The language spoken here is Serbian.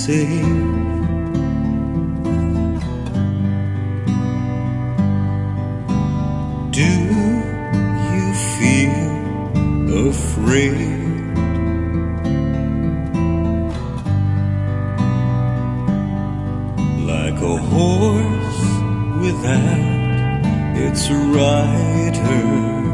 safe. Do you feel afraid? Like a horse without its rider,